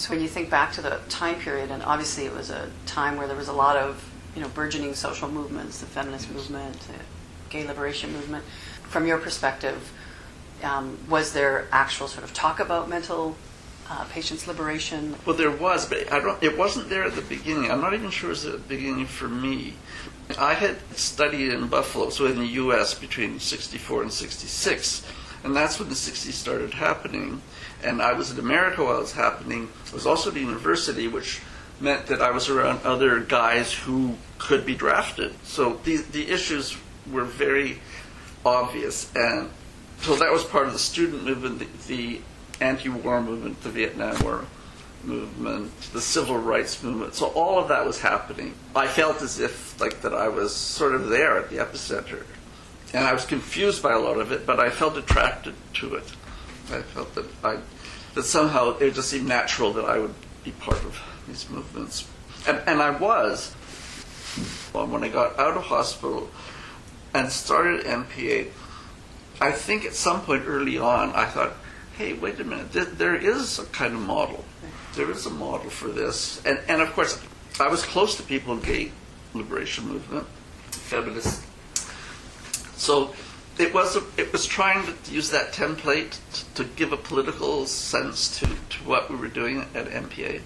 So when you think back to the time period, and obviously it was a time where there was a lot of, burgeoning social movements, the feminist movement, the gay liberation movement. From your perspective, was there actual sort of talk about mental patients' liberation? Well, there was, but it wasn't there at the beginning. I'm not even sure it was at the beginning for me. I had studied in Buffalo, so in the U.S. between 64 and 66, and that's when the 60s started happening. And I was in America while it was happening. I was also at university, which meant that I was around other guys who could be drafted. So the issues were very obvious. And so that was part of the student movement, the anti-war movement, the Vietnam War movement, the civil rights movement. So all of that was happening. I felt as if that I was sort of there at the epicenter. And I was confused by a lot of it, but I felt attracted to it. I felt that somehow it just seemed natural that I would be part of these movements. And I was. When I got out of hospital and started MPA, I think at some point early on I thought, hey, wait a minute, there is a kind of model. There is a model for this. And of course, I was close to people in the gay liberation movement, feminists. So it was trying to use that template to give a political sense to what we were doing at MPA.